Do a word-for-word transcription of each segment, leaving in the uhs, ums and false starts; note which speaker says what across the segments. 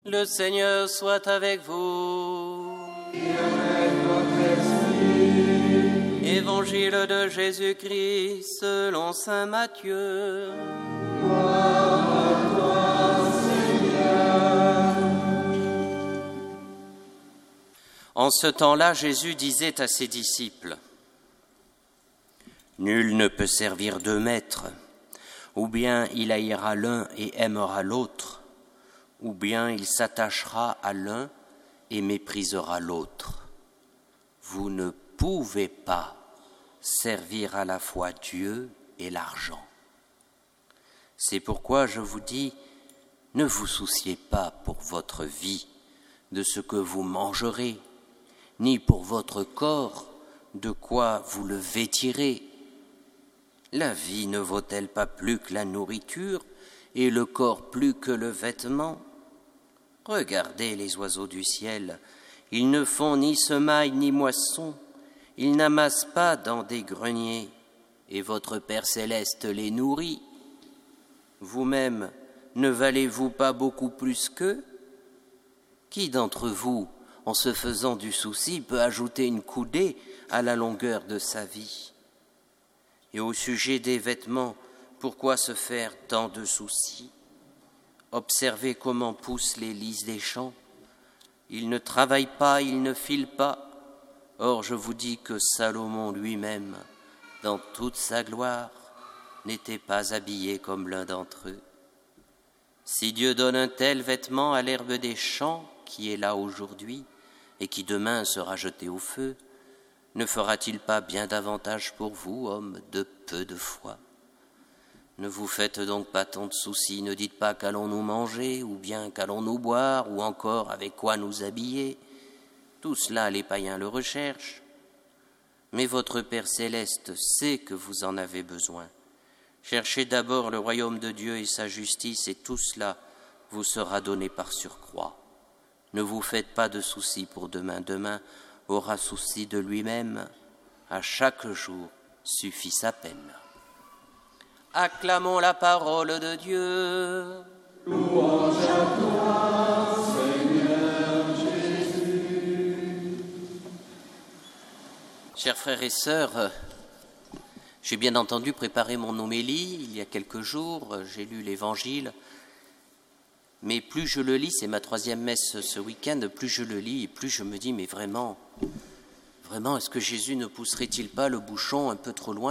Speaker 1: Le Seigneur soit avec vous.
Speaker 2: Et avec votre esprit.
Speaker 1: Évangile de Jésus-Christ selon saint Matthieu.
Speaker 2: Gloire à toi, Seigneur.
Speaker 1: En ce temps-là, Jésus disait à ses disciples : « Nul ne peut servir deux maîtres, ou bien il haïra l'un et aimera l'autre, ou bien il s'attachera à l'un et méprisera l'autre. Vous ne pouvez pas servir à la fois Dieu et l'argent. C'est pourquoi je vous dis, ne vous souciez pas pour votre vie de ce que vous mangerez, ni pour votre corps de quoi vous le vêtirez. La vie ne vaut-elle pas plus que la nourriture et le corps plus que le vêtement ? Regardez les oiseaux du ciel, ils ne font ni semaille ni moisson, ils n'amassent pas dans des greniers, et votre Père céleste les nourrit. Vous-même, ne valez-vous pas beaucoup plus qu'eux ? Qui d'entre vous, en se faisant du souci, peut ajouter une coudée à la longueur de sa vie ? Et au sujet des vêtements, pourquoi se faire tant de soucis ? Observez comment poussent les lys des champs. Ils ne travaillent pas, ils ne filent pas. Or, je vous dis que Salomon lui-même, dans toute sa gloire, n'était pas habillé comme l'un d'entre eux. Si Dieu donne un tel vêtement à l'herbe des champs, qui est là aujourd'hui, et qui demain sera jeté au feu, ne fera-t-il pas bien davantage pour vous, hommes de peu de foi ? Ne vous faites donc pas tant de soucis, ne dites pas qu'allons-nous manger, ou bien qu'allons-nous boire, ou encore avec quoi nous habiller. Tout cela, les païens le recherchent. Mais votre Père céleste sait que vous en avez besoin. Cherchez d'abord le royaume de Dieu et sa justice, et tout cela vous sera donné par surcroît. Ne vous faites pas de soucis pour demain. Demain aura souci de lui-même. À chaque jour suffit sa peine. Acclamons la parole de Dieu.
Speaker 2: Louange à toi, Seigneur Jésus.
Speaker 1: Chers frères et sœurs, j'ai bien entendu préparer mon homélie il y a quelques jours, j'ai lu l'Évangile, mais plus je le lis, c'est ma troisième messe ce week-end, plus je le lis et plus je me dis, mais vraiment, vraiment, est-ce que Jésus ne pousserait-il pas le bouchon un peu trop loin ?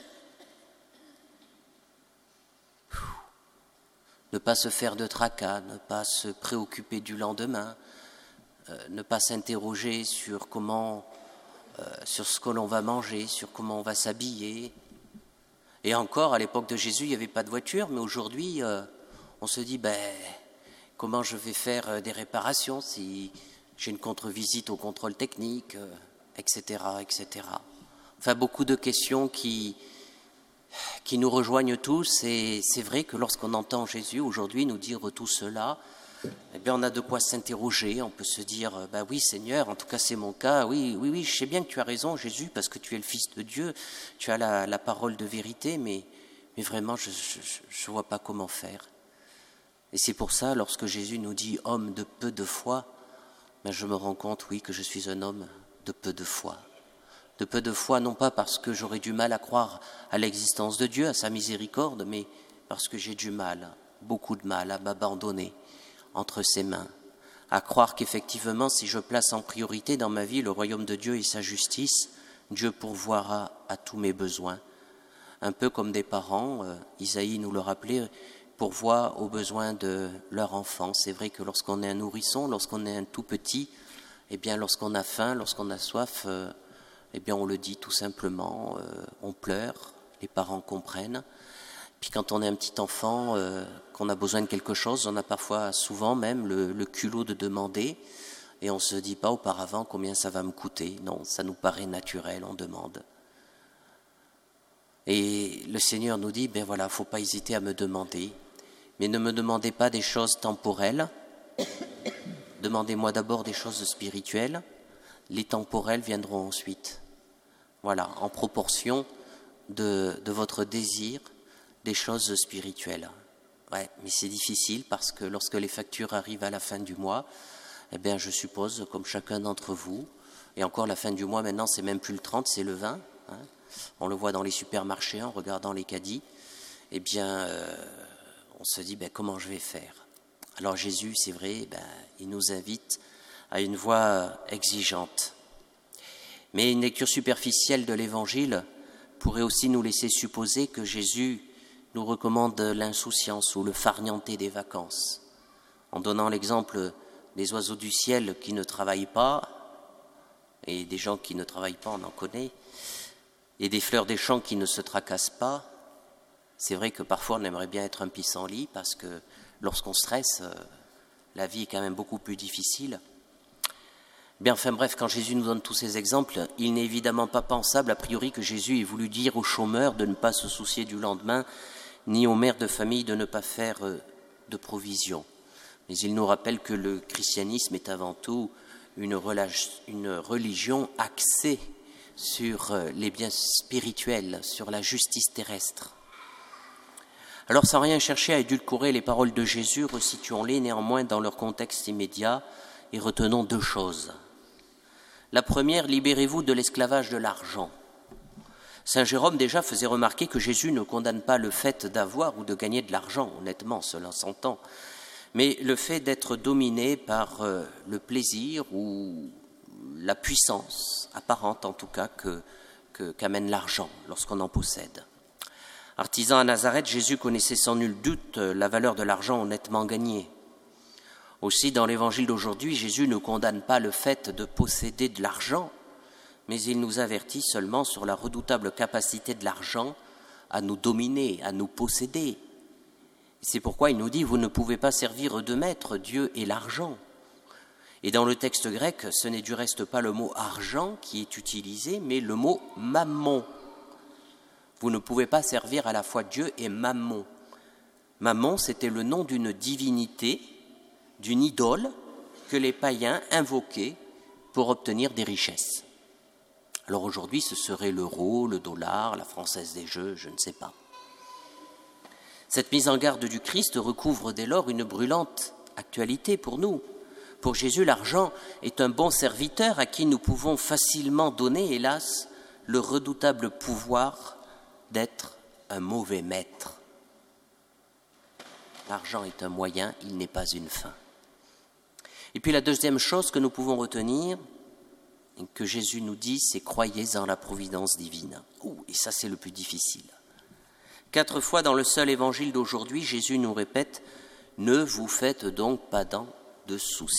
Speaker 1: Ne pas se faire de tracas, ne pas se préoccuper du lendemain, euh, ne pas s'interroger sur comment, euh, sur ce que l'on va manger, sur comment on va s'habiller. Et encore, à l'époque de Jésus, il n'y avait pas de voiture, mais aujourd'hui, euh, on se dit, ben, comment je vais faire des réparations si j'ai une contre-visite au contrôle technique, euh, et cetera, et cetera. Enfin, beaucoup de questions qui... qui nous rejoignent tous, et c'est vrai que lorsqu'on entend Jésus aujourd'hui nous dire tout cela, eh bien on a de quoi s'interroger, on peut se dire, bah oui Seigneur, en tout cas c'est mon cas, oui, oui, oui, je sais bien que tu as raison Jésus, parce que tu es le Fils de Dieu, tu as la, la parole de vérité, mais, mais vraiment je ne vois pas comment faire. Et c'est pour ça, lorsque Jésus nous dit « homme de peu de foi », ben je me rends compte, oui, que je suis un homme de peu de foi. De peu de foi, non pas parce que j'aurais du mal à croire à l'existence de Dieu, à sa miséricorde, mais parce que j'ai du mal, beaucoup de mal à m'abandonner entre ses mains, à croire qu'effectivement, si je place en priorité dans ma vie le royaume de Dieu et sa justice, Dieu pourvoira à tous mes besoins. Un peu comme des parents, euh, Isaïe nous le rappelait, pourvoient aux besoins de leur enfant. C'est vrai que lorsqu'on est un nourrisson, lorsqu'on est un tout petit, eh bien lorsqu'on a faim, lorsqu'on a soif, euh, eh bien on le dit tout simplement, euh, on pleure, les parents comprennent. Puis quand on est un petit enfant, euh, qu'on a besoin de quelque chose, on a parfois, souvent même, le, le culot de demander, et on ne se dit pas auparavant combien ça va me coûter. Non, ça nous paraît naturel, on demande. Et le Seigneur nous dit, ben voilà, il ne faut pas hésiter à me demander, mais ne me demandez pas des choses temporelles, demandez-moi d'abord des choses spirituelles, les temporelles viendront ensuite. Voilà, en proportion de, de votre désir des choses spirituelles. Ouais, mais c'est difficile parce que lorsque les factures arrivent à la fin du mois, eh bien, je suppose, comme chacun d'entre vous, et encore la fin du mois maintenant, c'est même plus le trente, c'est le vingt. Hein, on le voit dans les supermarchés en regardant les caddies. Eh bien, euh, on se dit, ben, comment je vais faire? Alors Jésus, c'est vrai, ben, il nous invite à une voie exigeante. Mais une lecture superficielle de l'Évangile pourrait aussi nous laisser supposer que Jésus nous recommande l'insouciance ou le farnienter des vacances, en donnant l'exemple des oiseaux du ciel qui ne travaillent pas, et des gens qui ne travaillent pas, on en connaît, et des fleurs des champs qui ne se tracassent pas. C'est vrai que parfois on aimerait bien être un pissenlit parce que lorsqu'on stresse, la vie est quand même beaucoup plus difficile. Bien, enfin bref, quand Jésus nous donne tous ces exemples, il n'est évidemment pas pensable a priori que Jésus ait voulu dire aux chômeurs de ne pas se soucier du lendemain, ni aux mères de famille de ne pas faire de provisions. Mais il nous rappelle que le christianisme est avant tout une religion axée sur les biens spirituels, sur la justice terrestre. Alors, sans rien chercher à édulcorer les paroles de Jésus, resituons-les néanmoins dans leur contexte immédiat et retenons deux choses. La première, libérez-vous de l'esclavage de l'argent. Saint Jérôme déjà faisait remarquer que Jésus ne condamne pas le fait d'avoir ou de gagner de l'argent, honnêtement, cela s'entend, mais le fait d'être dominé par euh, le plaisir ou la puissance apparente, en tout cas, que, que, qu'amène l'argent lorsqu'on en possède. Artisan à Nazareth, Jésus connaissait sans nul doute la valeur de l'argent honnêtement gagné. Aussi, dans l'évangile d'aujourd'hui, Jésus ne condamne pas le fait de posséder de l'argent, mais il nous avertit seulement sur la redoutable capacité de l'argent à nous dominer, à nous posséder. C'est pourquoi il nous dit « Vous ne pouvez pas servir deux maîtres, Dieu et l'argent ». Et dans le texte grec, ce n'est du reste pas le mot « argent » qui est utilisé, mais le mot « mammon ». Vous ne pouvez pas servir à la fois Dieu et Mammon. Mammon, c'était le nom d'une divinité, d'une idole que les païens invoquaient pour obtenir des richesses. Alors aujourd'hui, ce serait l'euro, le dollar, la Française des Jeux, je ne sais pas. Cette mise en garde du Christ recouvre dès lors une brûlante actualité pour nous. Pour Jésus, l'argent est un bon serviteur à qui nous pouvons facilement donner, hélas, le redoutable pouvoir d'être un mauvais maître. L'argent est un moyen, il n'est pas une fin. Et puis la deuxième chose que nous pouvons retenir, et que Jésus nous dit, c'est « croyez en la providence divine ». Ouh, et ça c'est le plus difficile. Quatre fois dans le seul évangile d'aujourd'hui, Jésus nous répète « ne vous faites donc pas tant de soucis ».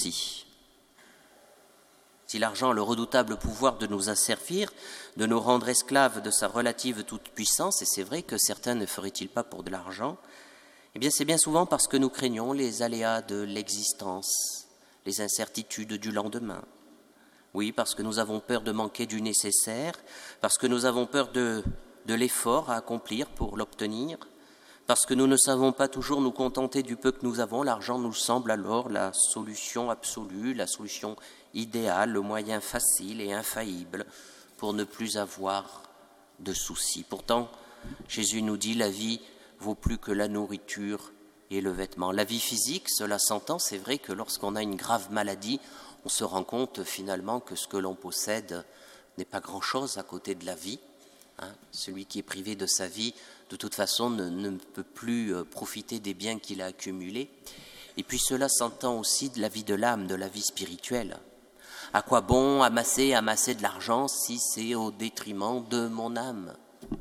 Speaker 1: Si l'argent a le redoutable pouvoir de nous asservir, de nous rendre esclaves de sa relative toute-puissance, et c'est vrai que certains ne feraient-ils pas pour de l'argent, eh bien c'est bien souvent parce que nous craignons les aléas de l'existence, les incertitudes du lendemain. Oui, parce que nous avons peur de manquer du nécessaire, parce que nous avons peur de, de l'effort à accomplir pour l'obtenir, parce que nous ne savons pas toujours nous contenter du peu que nous avons. L'argent nous semble alors la solution absolue, la solution idéale, le moyen facile et infaillible pour ne plus avoir de soucis. Pourtant, Jésus nous dit la vie vaut plus que la nourriture et le vêtement. La vie physique, cela s'entend, c'est vrai que lorsqu'on a une grave maladie, on se rend compte finalement que ce que l'on possède n'est pas grand-chose à côté de la vie. Hein. Celui qui est privé de sa vie, de toute façon, ne, ne peut plus profiter des biens qu'il a accumulés. Et puis cela s'entend aussi de la vie de l'âme, de la vie spirituelle. À quoi bon amasser, amasser de l'argent si c'est au détriment de mon âme ?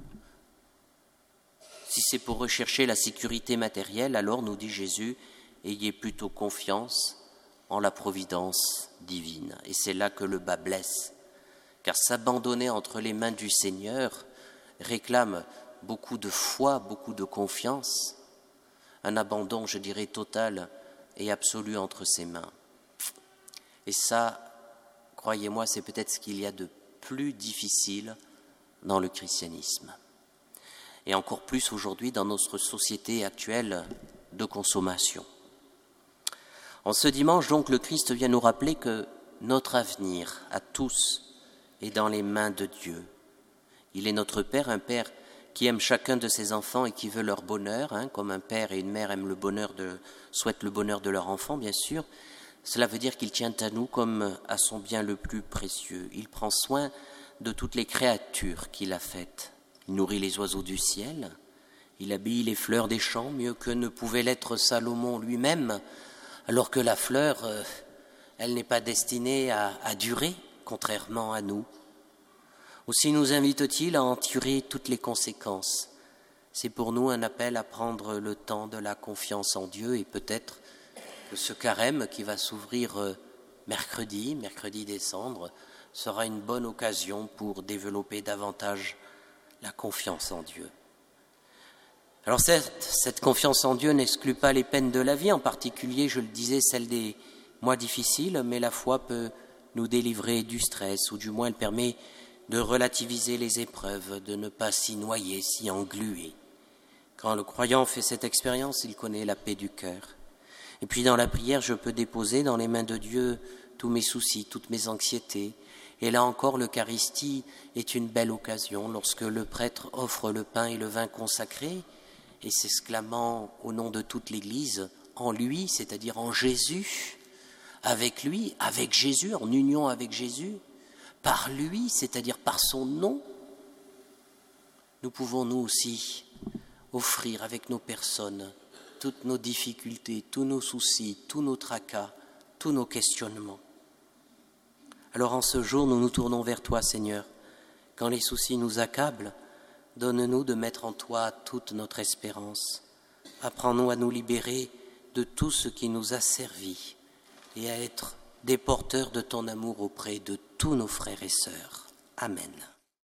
Speaker 1: Si c'est pour rechercher la sécurité matérielle, alors, nous dit Jésus, ayez plutôt confiance en la providence divine. Et c'est là que le bas blesse, car s'abandonner entre les mains du Seigneur réclame beaucoup de foi, beaucoup de confiance, un abandon, je dirais, total et absolu entre ses mains. Et ça, croyez-moi, c'est peut-être ce qu'il y a de plus difficile dans le christianisme. Et encore plus aujourd'hui dans notre société actuelle de consommation. En ce dimanche, donc, le Christ vient nous rappeler que notre avenir, à tous, est dans les mains de Dieu. Il est notre Père, un Père qui aime chacun de ses enfants et qui veut leur bonheur, hein, comme un père et une mère aiment le bonheur de, souhaitent le bonheur de leur enfant, bien sûr. Cela veut dire qu'il tient à nous comme à son bien le plus précieux. Il prend soin de toutes les créatures qu'il a faites. Il nourrit les oiseaux du ciel, il habille les fleurs des champs mieux que ne pouvait l'être Salomon lui-même, alors que la fleur, euh, elle n'est pas destinée à, à durer, contrairement à nous. Aussi nous invite-t-il à en tirer toutes les conséquences. C'est pour nous un appel à prendre le temps de la confiance en Dieu et peut-être que ce carême qui va s'ouvrir mercredi, mercredi des cendres, sera une bonne occasion pour développer davantage la confiance en Dieu. Alors certes, cette confiance en Dieu n'exclut pas les peines de la vie, en particulier, je le disais, celles des mois difficiles, mais la foi peut nous délivrer du stress, ou du moins elle permet de relativiser les épreuves, de ne pas s'y noyer, s'y engluer. Quand le croyant fait cette expérience, il connaît la paix du cœur. Et puis dans la prière, je peux déposer dans les mains de Dieu tous mes soucis, toutes mes anxiétés. Et là encore, l'Eucharistie est une belle occasion lorsque le prêtre offre le pain et le vin consacrés et s'exclamant au nom de toute l'Église, en lui, c'est-à-dire en Jésus, avec lui, avec Jésus, en union avec Jésus, par lui, c'est-à-dire par son nom, nous pouvons nous aussi offrir avec nos personnes toutes nos difficultés, tous nos soucis, tous nos tracas, tous nos questionnements. Alors en ce jour, nous nous tournons vers toi, Seigneur. Quand les soucis nous accablent, donne-nous de mettre en toi toute notre espérance. Apprends-nous à nous libérer de tout ce qui nous a servi et à être des porteurs de ton amour auprès de tous nos frères et sœurs. Amen.